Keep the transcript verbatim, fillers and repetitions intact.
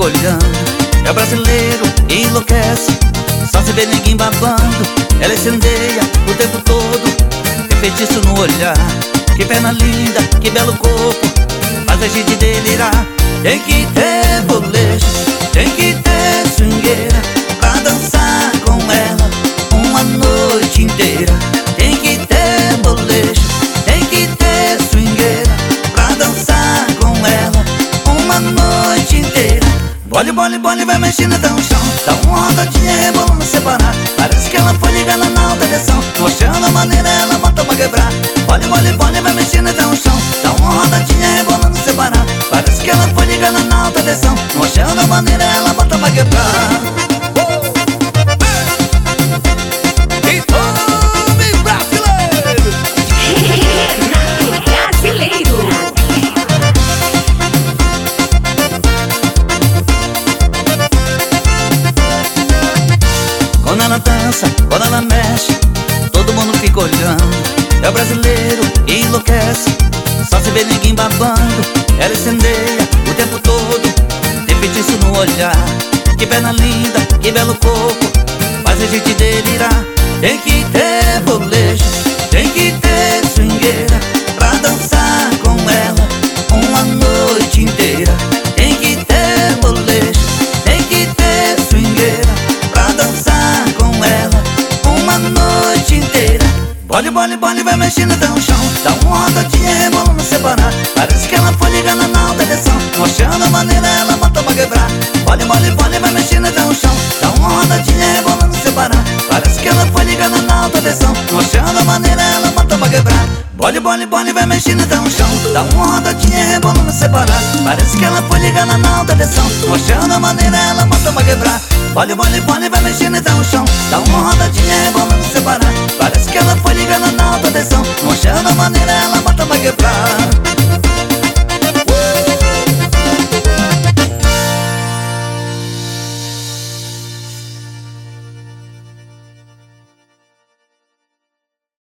olhando. É o brasileiro e enlouquece, só se vê ninguém babando. Ela incendeia o tempo todo, tem feitiço no olhar. Que perna linda, que belo corpo, faz a gente delirar. Tem que ter bolejo, tem que ter swingueira pra dançar com ela uma noite inteira. Tem que ter bolejo, tem que ter swingueira pra dançar com ela uma noite inteira. Bole, bole, bole, vai mexendo até o chão, dá uma rodadinha rebolando separar. Parece que ela foi ligada na alta tensão, mostrando a maneira ela bota pra quebrar. Bole, bole, bole, vai mexendo até o chão, dá uma rodadinha rebolando separar. Parece que ela foi ligada na alta tensão, mostrando a maneira ela bota pra quebrar. Quando ela dança, quando ela mexe, todo mundo fica olhando. É o brasileiro e enlouquece, só se vê ninguém babando. Ela incendeia o tempo todo, tem feitiço no olhar. Que perna linda, que belo corpo, faz a gente delirar. Tem que ter bolejo, tem que ter swingueira pra dançar com ela uma noite inteira. Tem que ter bolejo, tem que ter swingueira pra dançar com ela uma noite inteira. Bole, bole, bole, vai mexendo até o chão, dá uma rodadinha rebolando separar. Parece que ela foi ligada na alta tensão, mostrando a maneira ela bota pra quebrar. Bole, bole, bole, vai mexendo até o chão, dá uma rodadinha rebolando separar. Parece que ela foi ligada na alta tensão, mostrando a maneira ela bota pra quebrar. Bole, bole, bole, vai mexendo até o chão, dá uma rodadinha rebolando separar. Parece que ela foi ligada na alta tensão, mostrando a maneira ela bota pra quebrar. Bole, bole, bole, vai mexendo até o chão, dá uma rodadinha rebolando separar. Parece que ela foi ligada na alta tensão, mostrando a maneira ela bota pra quebrar.